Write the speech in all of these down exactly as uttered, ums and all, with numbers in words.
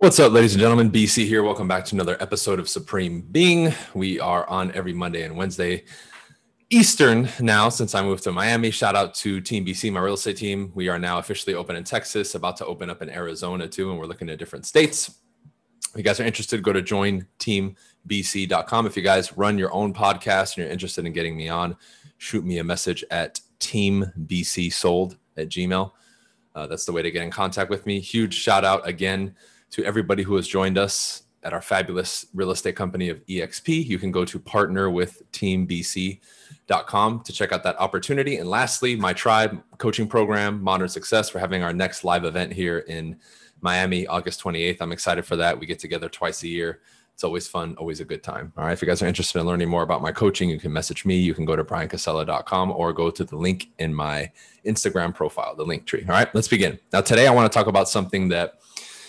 What's up, ladies and gentlemen? B C here. Welcome back to another episode of Supreme Being. We are on every Monday and Wednesday Eastern now since I moved to Miami. Shout out to Team B C, my real estate team. We are now officially open in Texas, about to open up in Arizona too, and we're looking at different states. If you guys are interested, go to join team b c dot com. If you guys run your own podcast and you're interested in getting me on, shoot me a message at teambcsold at gmail. Uh, that's the way to get in contact with me. Huge shout out again to everybody who has joined us at our fabulous real estate company of E X P. You can go to partner with team b c dot com to check out that opportunity. And lastly, my tribe coaching program, Modern Success. We're having our next live event here in Miami, August twenty-eighth. I'm excited for that. We get together twice a year. It's always fun, always a good time. All right. If you guys are interested in learning more about my coaching, you can message me. You can go to brian casella dot com or go to the link in my Instagram profile, the link tree. All right, let's begin. Now, today I want to talk about something that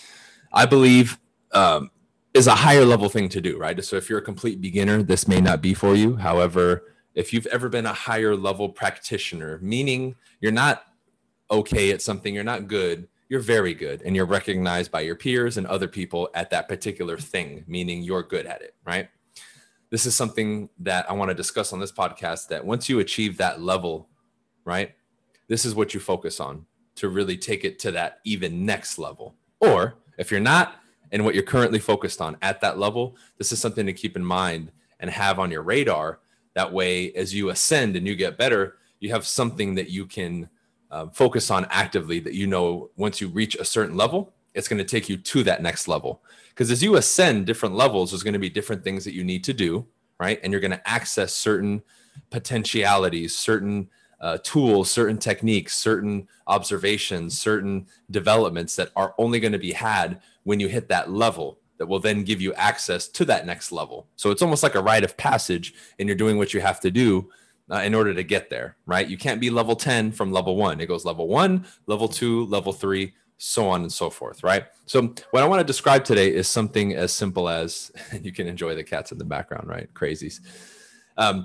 I believe um, is a higher level thing to do, right? So if you're a complete beginner, this may not be for you. However, if you've ever been a higher level practitioner, meaning you're not okay at something, you're not good, you're very good, and you're recognized by your peers and other people at that particular thing, meaning you're good at it, right? This is something that I want to discuss on this podcast, that once you achieve that level, right, this is what you focus on to really take it to that even next level. Or if you're not and what you're currently focused on at that level, this is something to keep in mind and have on your radar. That way, as you ascend and you get better, you have something that you can uh, focus on actively, that you know once you reach a certain level, it's going to take you to that next level. Because as you ascend different levels, there's going to be different things that you need to do, right? And you're going to access certain potentialities, certain Uh, tools, certain techniques, certain observations, certain developments that are only going to be had when you hit that level, that will then give you access to that next level. So it's almost like a rite of passage, and you're doing what you have to do uh, in order to get there, right? You can't be level ten from level one. It goes level one, level two, level three, so on and so forth, right? So what I want to describe today is something as simple as, and you can enjoy the cats in the background, right? Crazies. Um,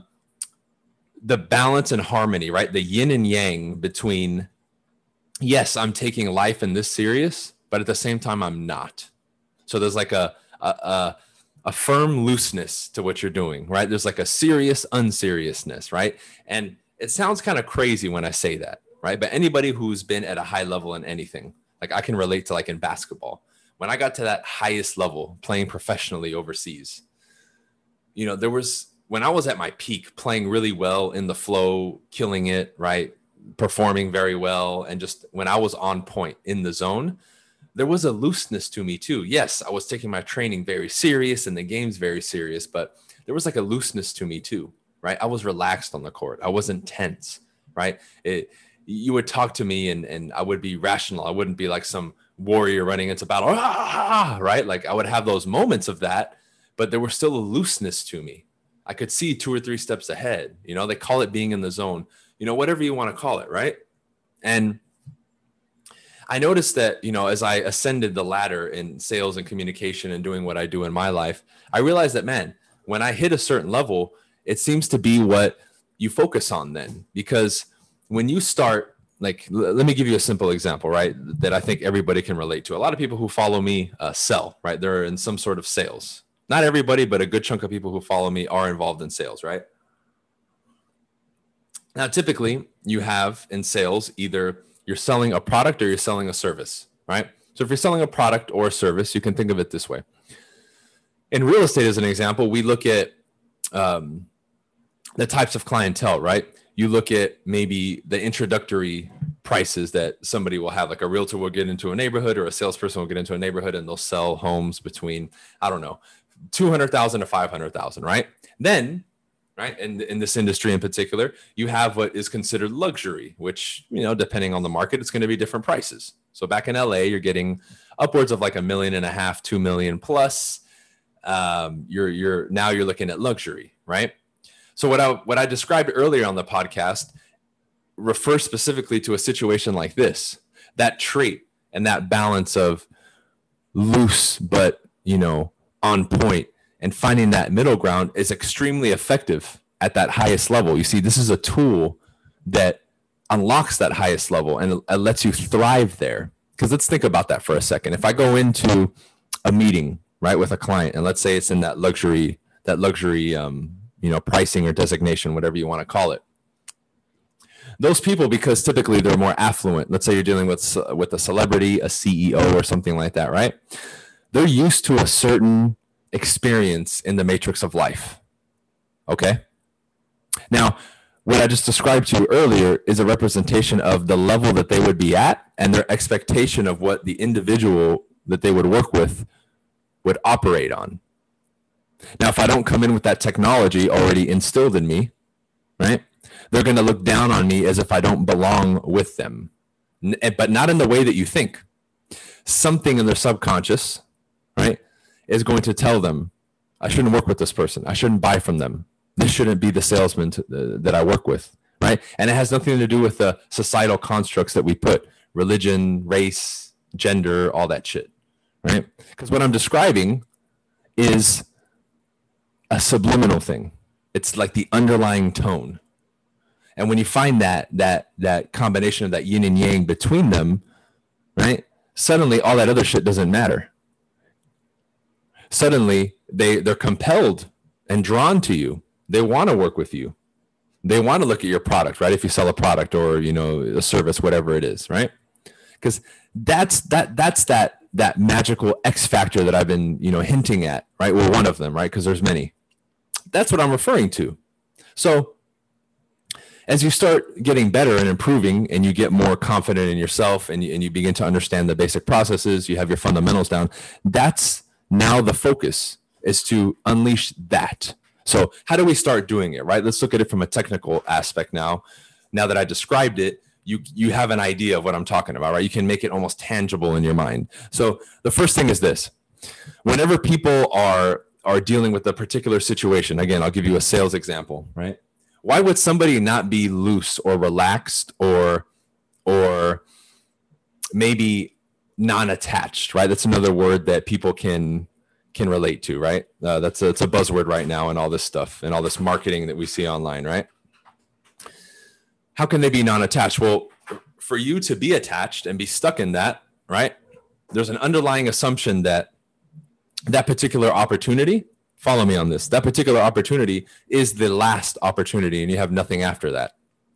the balance and harmony, right? The yin and yang between, yes, I'm taking life in this serious, but at the same time, I'm not. So there's like a, a, a, a firm looseness to what you're doing, right? There's like a serious unseriousness, right? And it sounds kind of crazy when I say that, right? But anybody who's been at a high level in anything, like I can relate to like in basketball, when I got to that highest level playing professionally overseas, you know, there was, when I was at my peak, playing really well in the flow, killing it, right? Performing very well. And just when I was on point in the zone, there was a looseness to me too. Yes, I was taking my training very serious and the games very serious, but there was like a looseness to me too, right? I was relaxed on the court. I wasn't tense, right? It, you would talk to me and, and I would be rational. I wouldn't be like some warrior running into battle, ah, right? Like I would have those moments of that, but there was still a looseness to me. I could see two or three steps ahead. You know, they call it being in the zone, you know, whatever you want to call it, right? And I noticed that, you know, as I ascended the ladder in sales and communication and doing what I do in my life, I realized that, man, when I hit a certain level, it seems to be what you focus on then. Because when you start, like, l- let me give you a simple example, right, that I think everybody can relate to. A lot of people who follow me uh, sell, right? They're in some sort of sales. Not everybody, but a good chunk of people who follow me are involved in sales, right? Now, typically you have in sales, either you're selling a product or you're selling a service, right? So if you're selling a product or a service, you can think of it this way. In real estate, as an example, we look at um, the types of clientele, right? You look at maybe the introductory prices that somebody will have, like a realtor will get into a neighborhood or a salesperson will get into a neighborhood and they'll sell homes between, I don't know, two hundred thousand to five hundred thousand, right? Then, right, in, in this industry in particular, you have what is considered luxury, which, you know, depending on the market, it's going to be different prices. So back in L A, you're getting upwards of like a million and a half, two million plus. Um, you're, you're now you're looking at luxury, right? So what I, what I described earlier on the podcast refers specifically to a situation like this, that trait and that balance of loose, but, you know, on point, and finding that middle ground is extremely effective at that highest level. You see, this is a tool that unlocks that highest level and it lets you thrive there. Because let's think about that for a second. If I go into a meeting, right, with a client, and let's say it's in that luxury, that luxury, um, you know, pricing or designation, whatever you want to call it. Those people, because typically they're more affluent. Let's say you're dealing with with a celebrity, a C E O, or something like that, right? They're used to a certain experience in the matrix of life. Okay. Now, what I just described to you earlier is a representation of the level that they would be at and their expectation of what the individual that they would work with would operate on. Now, if I don't come in with that technology already instilled in me, right, they're going to look down on me as if I don't belong with them, but not in the way that you think. Something in their subconscious, right, is going to tell them, I shouldn't work with this person. I shouldn't buy from them. This shouldn't be the salesman to, uh, that I work with, right? And it has nothing to do with the societal constructs that we put, religion, race, gender, all that shit, right? Because what I'm describing is a subliminal thing. It's like the underlying tone. And when you find that that that combination of that yin and yang between them, right? Suddenly all that other shit doesn't matter. Suddenly they they're compelled and drawn to you. They want to work with you. They want to look at your product, right? If you sell a product or, you know, a service, whatever it is, right? Because that's that that's that that magical X factor that I've been, you know, hinting at, right? Well, one of them, right? Because there's many. That's what I'm referring to. So as you start getting better and improving and you get more confident in yourself and you, and you begin to understand the basic processes, you have your fundamentals down, that's now the focus is to unleash that. So how do we start doing it, right? Let's look at it from a technical aspect now. Now that I described it, you you have an idea of what I'm talking about, right? You can make it almost tangible in your mind. So the first thing is this. Whenever people are are dealing with a particular situation, again, I'll give you a sales example, right? Why would somebody not be loose or relaxed or or maybe non-attached, right? That's another word that people can can relate to, right? Uh, that's a, it's a buzzword right now and all this stuff and all this marketing that we see online, right? How can they be non-attached? Well, for you to be attached and be stuck in that, right? There's an underlying assumption that that particular opportunity, follow me on this, that particular opportunity is the last opportunity and you have nothing after that.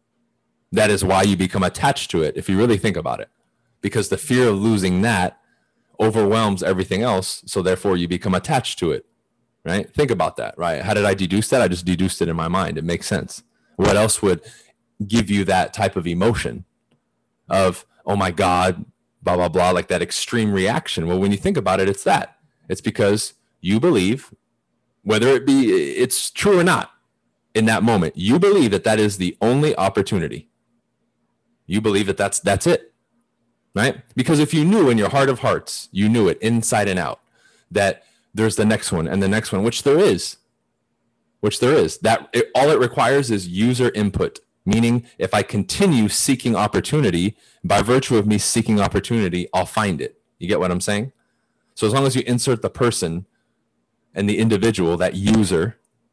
That is why you become attached to it, if you really think about it, because the fear of losing that overwhelms everything else. So therefore you become attached to it, right? Think about that, right? How did I deduce that? I just deduced it in my mind. It makes sense. What else would give you that type of emotion of, oh my God, blah, blah, blah, like that extreme reaction? Well, when you think about it, it's that. It's because you believe, whether it be, it's true or not, in that moment, you believe that that is the only opportunity. You believe that that's, that's it. Right? Because if you knew in your heart of hearts, you knew it inside and out, that there's the next one and the next one, which there is, which there is, that it, all it requires is user input. Meaning if I continue seeking opportunity, by virtue of me seeking opportunity, I'll find it. You get what I'm saying? So as long as you insert the person and the individual, that user,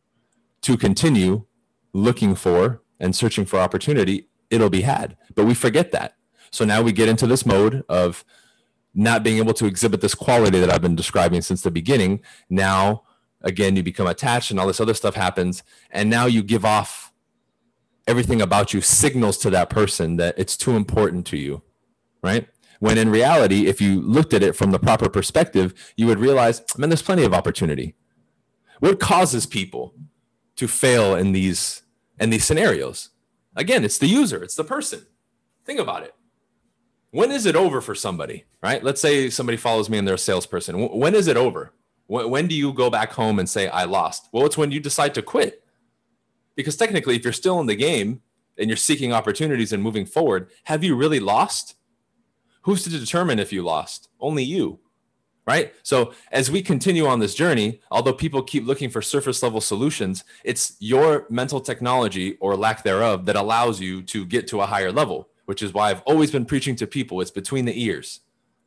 to continue looking for and searching for opportunity, it'll be had. But we forget that. So now we get into this mode of not being able to exhibit this quality that I've been describing since the beginning. Now, again, you become attached and all this other stuff happens. And now you give off everything about you, signals to that person that it's too important to you, right? When in reality, if you looked at it from the proper perspective, you would realize, man, there's plenty of opportunity. What causes people to fail in these, in these scenarios? Again, it's the user, it's the person. Think about it. When is it over for somebody, right? Let's say somebody follows me and they're a salesperson. When is it over? When do you go back home and say, I lost? Well, it's when you decide to quit. Because technically, if you're still in the game and you're seeking opportunities and moving forward, have you really lost? Who's to determine if you lost? Only you, right? So as we continue on this journey, although people keep looking for surface level solutions, it's your mental technology or lack thereof that allows you to get to a higher level, which is why I've always been preaching to people. It's between the ears.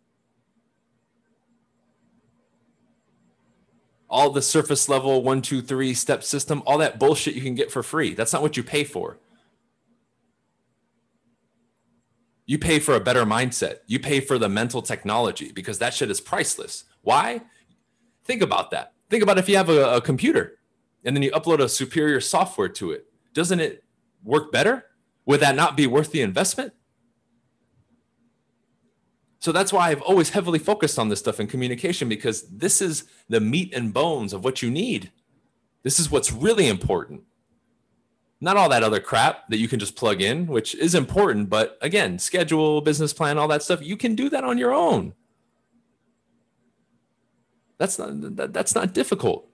All the surface level one, two, three step system, all that bullshit you can get for free. That's not what you pay for. You pay for a better mindset. You pay for the mental technology because that shit is priceless. Why? Think about that. Think about if you have a, a computer and then you upload a superior software to it. Doesn't it work better? Would that not be worth the investment? So that's why I've always heavily focused on this stuff in communication, because this is the meat and bones of what you need. This is what's really important. Not all that other crap that you can just plug in, which is important. But again, schedule, business plan, all that stuff, you can do that on your own. That's not, that, that's not difficult.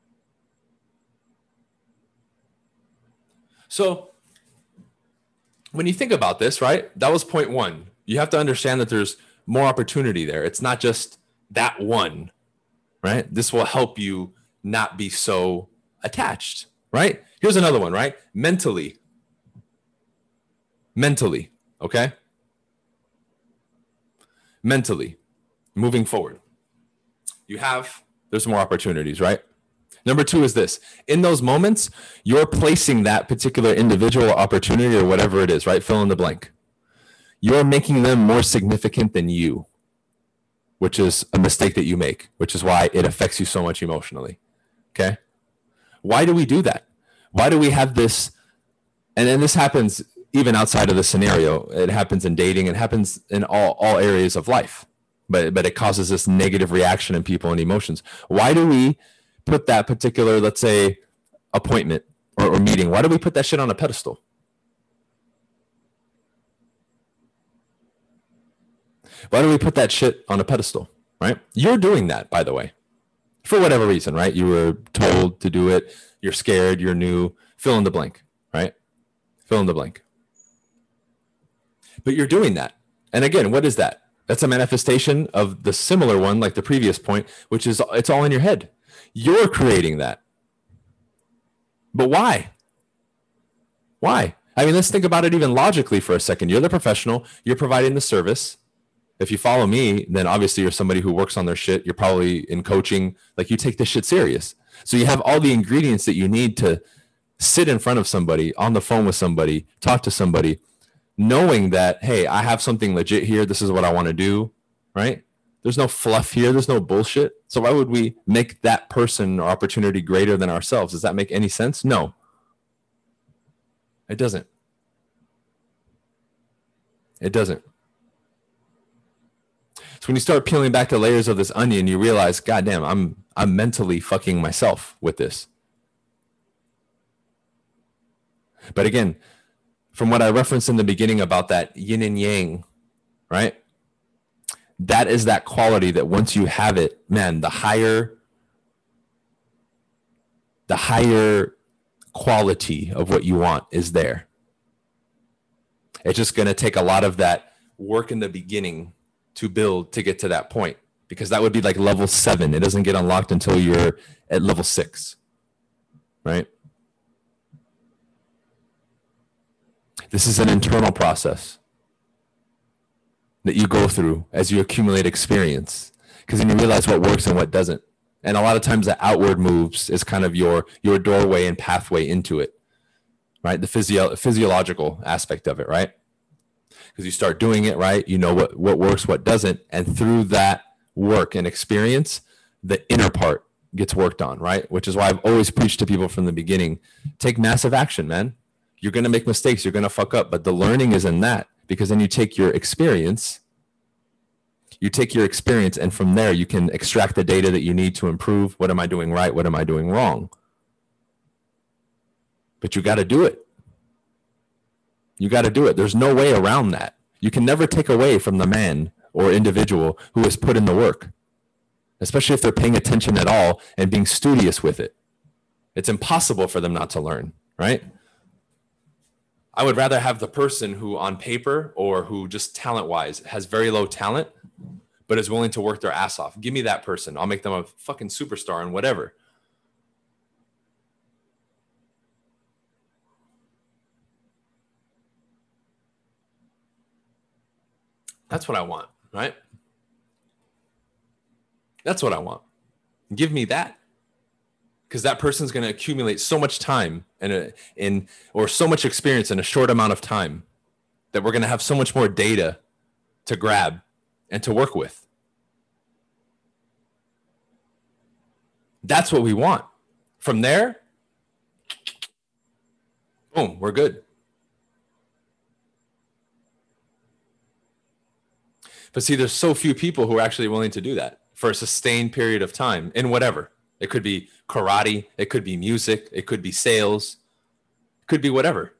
So when you think about this, right, that was point one. You have to understand that there's more opportunity there. It's not just that one, right? This will help you not be so attached, right? Here's another one, right? Mentally. Mentally, okay? Mentally, moving forward. You have, there's more opportunities, right? Number two is this. In those moments, you're placing that particular individual opportunity or whatever it is, right? Fill in the blank. You're making them more significant than you, which is a mistake that you make, which is why it affects you so much emotionally, okay? Why do we do that? Why do we have this? And then this happens even outside of the scenario. It happens in dating. It happens in all, all areas of life, but, but it causes this negative reaction in people and emotions. Why do we put that particular, let's say, appointment or, or meeting? Why do we put that shit on a pedestal? Why do we put that shit on a pedestal, right? You're doing that, by the way, for whatever reason, right? You were told to do it. You're scared. You're new. Fill in the blank, right? Fill in the blank. But you're doing that. And again, what is that? That's a manifestation of the similar one, like the previous point, which is it's all in your head. You're creating that. But why? Why? I mean, let's think about it even logically for a second. You're the professional. You're providing the service. If you follow me, then obviously you're somebody who works on their shit. You're probably in coaching. Like, you take this shit serious. So you have all the ingredients that you need to sit in front of somebody, on the phone with somebody, talk to somebody, knowing that, hey, I have something legit here. This is what I want to do, right? There's no fluff here. There's no bullshit. So why would we make that person or opportunity greater than ourselves? Does that make any sense? No, it doesn't. It doesn't. So when you start peeling back the layers of this onion, you realize, God damn, I'm I'm mentally fucking myself with this. But again, from what I referenced in the beginning about that yin and yang, right? That is that quality that once you have it, man, the higher, the higher quality of what you want is there. It's just going to take a lot of that work in the beginning to build to get to that point, because that would be like level seven. It doesn't get unlocked until you're at level six, right? This is an internal process that you go through as you accumulate experience, because then you realize what works and what doesn't. And a lot of times the outward moves is kind of your, your doorway and pathway into it, right? The physio- physiological aspect of it, right? Because you start doing it, right? You know what, what works, what doesn't. And through that work and experience, the inner part gets worked on, right? Which is why I've always preached to people from the beginning, take massive action, man. You're going to make mistakes. You're going to fuck up. But the learning is in that, because then you take your experience, you take your experience, and from there you can extract the data that you need to improve. What am I doing right? What am I doing wrong? But you got to do it. You got to do it. There's no way around that. You can never take away from the man or individual who has put in the work, especially if they're paying attention at all and being studious with it. It's impossible for them not to learn, right? I would rather have the person who on paper or who just talent-wise has very low talent, but is willing to work their ass off. Give me that person. I'll make them a fucking superstar and whatever. That's what I want, right? That's what I want. Give me that. Because that person's going to accumulate so much time and in, in or so much experience in a short amount of time that we're going to have so much more data to grab and to work with. That's what we want. From there, boom, we're good. But see, there's so few people who are actually willing to do that for a sustained period of time in whatever. It could be karate, it could be music, it could be sales, it could be whatever.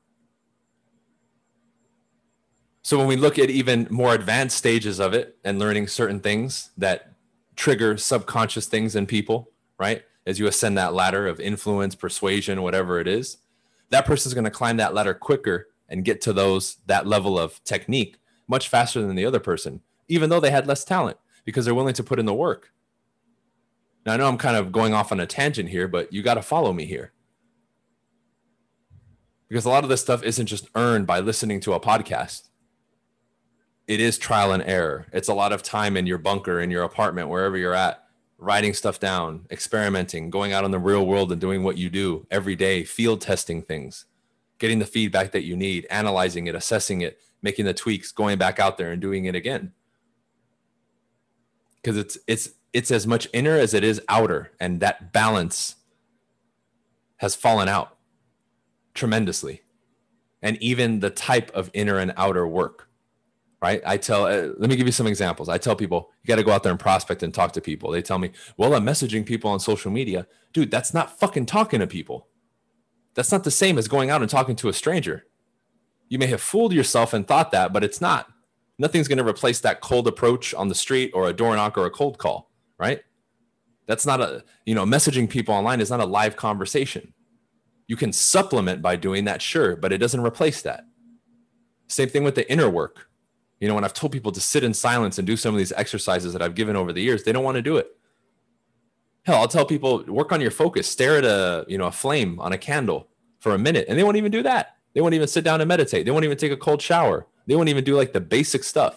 So when we look at even more advanced stages of it and learning certain things that trigger subconscious things in people, right? As you ascend that ladder of influence, persuasion, whatever it is, that person's going to climb that ladder quicker and get to those, that level of technique much faster than the other person, even though they had less talent, because they're willing to put in the work. Now, I know I'm kind of going off on a tangent here, but you got to follow me here. Because a lot of this stuff isn't just earned by listening to a podcast. It is trial and error. It's a lot of time in your bunker, in your apartment, wherever you're at, writing stuff down, experimenting, going out in the real world and doing what you do every day, field testing things, getting the feedback that you need, analyzing it, assessing it, making the tweaks, going back out there and doing it again. Because it's it's it's as much inner as it is outer, and that balance has fallen out tremendously. And even the type of inner and outer work, right? I tell, uh, let me give you some examples. I tell people, you got to go out there and prospect and talk to people. They tell me, well, I'm messaging people on social media. Dude, that's not fucking talking to people. That's not the same as going out and talking to a stranger. You may have fooled yourself and thought that, but it's not. Nothing's going to replace that cold approach on the street or a door knock or a cold call, right? That's not a, you know, messaging people online is not a live conversation. You can supplement by doing that, sure, but it doesn't replace that. Same thing with the inner work. You know, when I've told people to sit in silence and do some of these exercises that I've given over the years, they don't want to do it. Hell, I'll tell people, work on your focus, stare at a, you know, a flame on a candle for a minute, and they won't even do that. They won't even sit down and meditate. They won't even take a cold shower. They won't even do like the basic stuff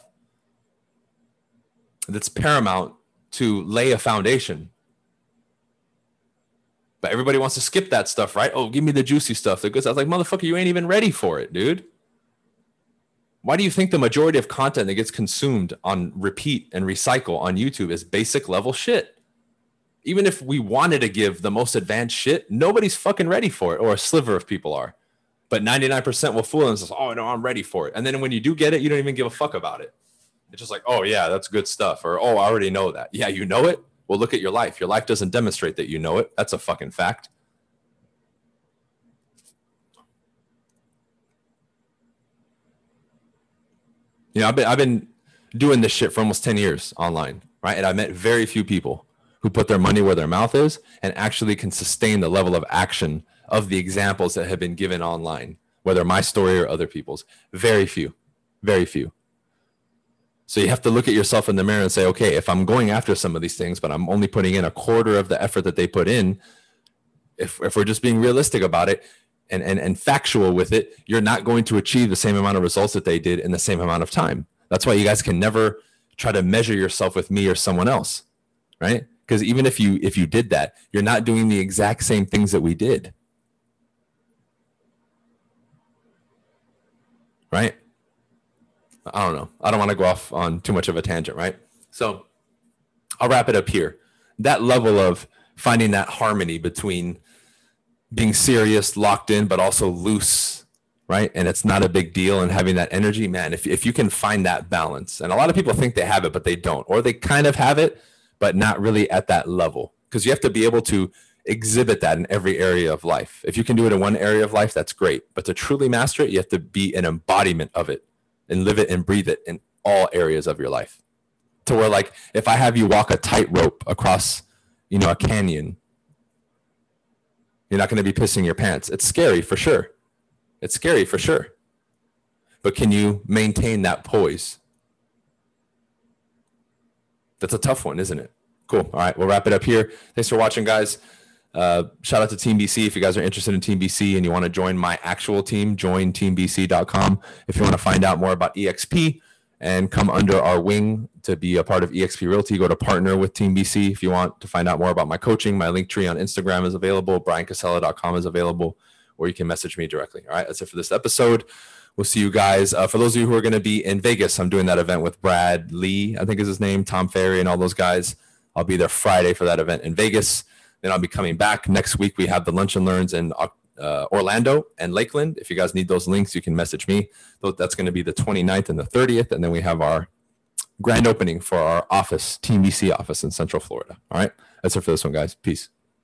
that's paramount to lay a foundation. But everybody wants to skip that stuff, right? Oh, give me the juicy stuff. Because I was like, motherfucker, you ain't even ready for it, dude. Why do you think the majority of content that gets consumed on repeat and recycle on YouTube is basic level shit? Even if we wanted to give the most advanced shit, nobody's fucking ready for it, or a sliver of people are. But ninety-nine percent will fool themselves. Oh, no, I'm ready for it. And then when you do get it, you don't even give a fuck about it. It's just like, oh, yeah, that's good stuff. Or, oh, I already know that. Yeah, you know it? Well, look at your life. Your life doesn't demonstrate that you know it. That's a fucking fact. You know, I've been, I've been doing this shit for almost ten years online, right? And I met very few people who put their money where their mouth is and actually can sustain the level of action of the examples that have been given online, whether my story or other people's. Very few, very few. So you have to look at yourself in the mirror and say, okay, if I'm going after some of these things, but I'm only putting in a quarter of the effort that they put in, if, if we're just being realistic about it and, and, and factual with it, you're not going to achieve the same amount of results that they did in the same amount of time. That's why you guys can never try to measure yourself with me or someone else, right? Because even if you if you did that, you're not doing the exact same things that we did. Right? I don't know. I don't want to go off on too much of a tangent, right? So I'll wrap it up here. That level of finding that harmony between being serious, locked in, but also loose, right? And it's not a big deal, and having that energy, man, if, if you can find that balance, and a lot of people think they have it, but they don't, or they kind of have it, but not really at that level, because you have to be able to exhibit that in every area of life. If you can do it in one area of life, that's great. But to truly master it, you have to be an embodiment of it and live it and breathe it in all areas of your life. To where, like, if I have you walk a tightrope across, you know, a canyon, you're not going to be pissing your pants. It's scary for sure. It's scary for sure. But can you maintain that poise? That's a tough one, isn't it? Cool. All right, we'll wrap it up here. Thanks for watching, guys. Uh, shout out to Team B C. If you guys are interested in Team B C and you want to join my actual team, join team b c dot com. If you want to find out more about E X P and come under our wing to be a part of E X P Realty, go to partner with Team B C. If you want to find out more about my coaching, my link tree on Instagram is available. brian casella dot com is available, or you can message me directly. All right, that's it for this episode. We'll see you guys. Uh, for those of you who are going to be in Vegas, I'm doing that event with Brad Lee, I think is his name, Tom Ferry, and all those guys. I'll be there Friday for that event in Vegas. Then I'll be coming back next week. We have the Lunch and Learns in uh, Orlando and Lakeland. If you guys need those links, you can message me. That's going to be the twenty-ninth and the thirtieth. And then we have our grand opening for our office, Team B C office in Central Florida. All right. That's it for this one, guys. Peace.